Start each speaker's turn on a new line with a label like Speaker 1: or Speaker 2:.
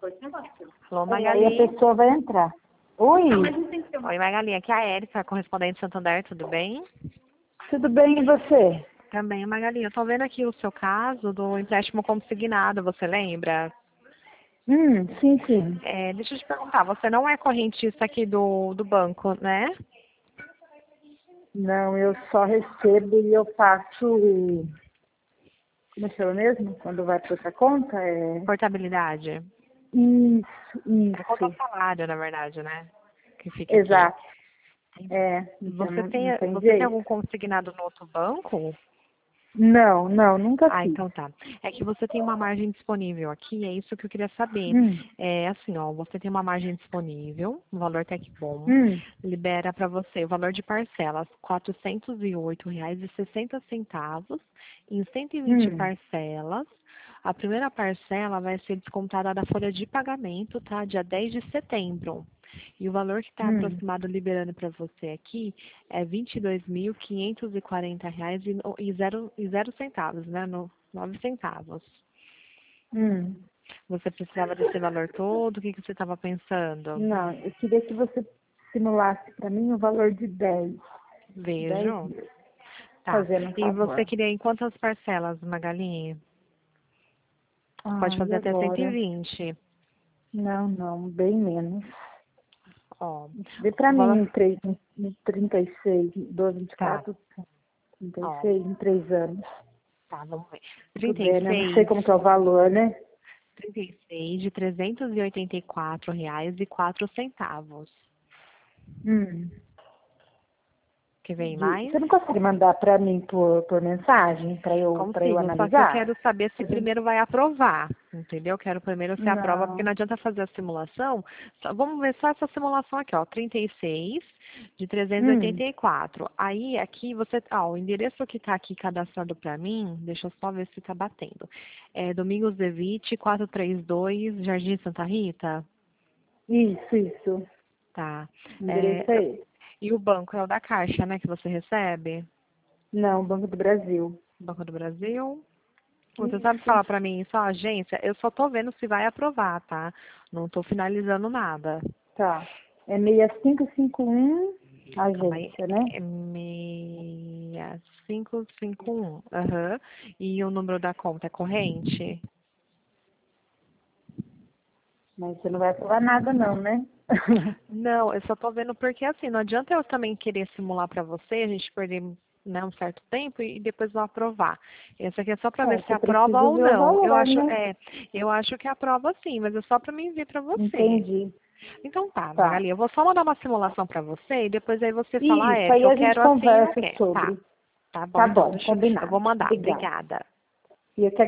Speaker 1: Alô,
Speaker 2: E aí a
Speaker 1: Magali.
Speaker 2: pessoa vai entrar. Oi,
Speaker 1: Oi, Magali. Aqui é a Érica, correspondente de Santander, tudo bem?
Speaker 2: tudo bem e você?
Speaker 1: Também, Magali. Eu tô vendo aqui o seu caso do empréstimo consignado, você lembra?
Speaker 2: Sim, sim.
Speaker 1: Deixa eu te perguntar, você não é correntista aqui do banco, né?
Speaker 2: Não, eu só recebo e eu faço, como chama mesmo? Quando vai para outra conta?
Speaker 1: Portabilidade.
Speaker 2: Isso,
Speaker 1: É conta
Speaker 2: isso.
Speaker 1: salário, na verdade, né? Que fica aqui.
Speaker 2: Exato. Então
Speaker 1: Você
Speaker 2: não tem
Speaker 1: você tem
Speaker 2: jeito.
Speaker 1: algum consignado no outro banco?
Speaker 2: Não, nunca
Speaker 1: Ah,
Speaker 2: fiz.
Speaker 1: então tá. É que você tem uma margem disponível aqui, é isso que eu queria saber.
Speaker 2: Hum,
Speaker 1: É assim, ó, você tem uma margem disponível, um valor até que bom,
Speaker 2: hum,
Speaker 1: libera para você o valor de parcelas, R$ 408,60 em 120
Speaker 2: hum,
Speaker 1: parcelas. A primeira parcela vai ser descontada da folha de pagamento, tá? Dia 10 de setembro. E o valor que está
Speaker 2: hum,
Speaker 1: aproximado liberando para você aqui é R$ 22.540 e zero centavos, né? 9 centavos.
Speaker 2: hum.
Speaker 1: Você precisava desse valor todo? O que você estava pensando?
Speaker 2: Não, eu queria que você simulasse para mim o valor de 10
Speaker 1: Vejo.
Speaker 2: mil,
Speaker 1: Tá.
Speaker 2: fazendo um
Speaker 1: E você
Speaker 2: favor.
Speaker 1: queria em quantas parcelas, Magali? Você pode
Speaker 2: E
Speaker 1: fazer até
Speaker 2: agora?
Speaker 1: 120.
Speaker 2: Não, bem menos.
Speaker 1: Ó,
Speaker 2: Vê pra
Speaker 1: o
Speaker 2: mim
Speaker 1: valor.
Speaker 2: em 36, 12,
Speaker 1: Tá.
Speaker 2: 24,
Speaker 1: Ó,
Speaker 2: 36, em 3 anos.
Speaker 1: tá, vamos ver.
Speaker 2: Puder, né? Eu não sei como que é o valor, né?
Speaker 1: 36 de R$ 384,04.
Speaker 2: Hum.
Speaker 1: Que vem mais?
Speaker 2: Você não consegue mandar pra mim por mensagem, pra eu
Speaker 1: Consigo, só que eu
Speaker 2: analisar?
Speaker 1: quero saber se primeiro vai aprovar, entendeu? Quero primeiro se aprova, porque
Speaker 2: Não.
Speaker 1: não adianta fazer a simulação. Vamos ver só essa simulação aqui, ó, 36 de
Speaker 2: Hum.
Speaker 1: 384. Aí, aqui, o endereço que está aqui cadastrado para mim, deixa eu só ver se está batendo. É Domingos de Vitte, 432, Jardim Santa Rita?
Speaker 2: Isso.
Speaker 1: Tá.
Speaker 2: O
Speaker 1: É,
Speaker 2: endereço é esse.
Speaker 1: e o banco é o da Caixa, né, que você recebe?
Speaker 2: Não, Banco do Brasil.
Speaker 1: Banco do Brasil? Você sabe
Speaker 2: Isso.
Speaker 1: falar pra mim só agência? Eu só tô vendo se vai aprovar, tá? Não tô finalizando nada.
Speaker 2: Tá. É 6551,
Speaker 1: Calma aí.
Speaker 2: agência, né?
Speaker 1: É 6551. Aham. E o número da conta é corrente?
Speaker 2: Mas você não vai falar nada não, né?
Speaker 1: Não, eu só tô vendo porque assim, não adianta eu também querer simular pra você, a gente perder, né, um certo tempo e depois não aprovar. Esse aqui é só pra ver se
Speaker 2: Você
Speaker 1: aprova
Speaker 2: precisa
Speaker 1: ou
Speaker 2: ver o
Speaker 1: não.
Speaker 2: valor, né?
Speaker 1: Eu acho que aprova sim, mas é só pra mim ver pra você.
Speaker 2: Entendi.
Speaker 1: Então tá,
Speaker 2: Tá.
Speaker 1: Magali, eu vou só mandar uma simulação pra você e depois aí você fala,
Speaker 2: Isso,
Speaker 1: Érica,
Speaker 2: aí
Speaker 1: eu
Speaker 2: a gente
Speaker 1: quero assim e não
Speaker 2: conversa
Speaker 1: quer. Tá,
Speaker 2: sobre.
Speaker 1: tá bom
Speaker 2: Tá
Speaker 1: então,
Speaker 2: bom,
Speaker 1: eu vou
Speaker 2: combinado.
Speaker 1: mandar.
Speaker 2: Obrigada.
Speaker 1: Obrigada.
Speaker 2: E eu que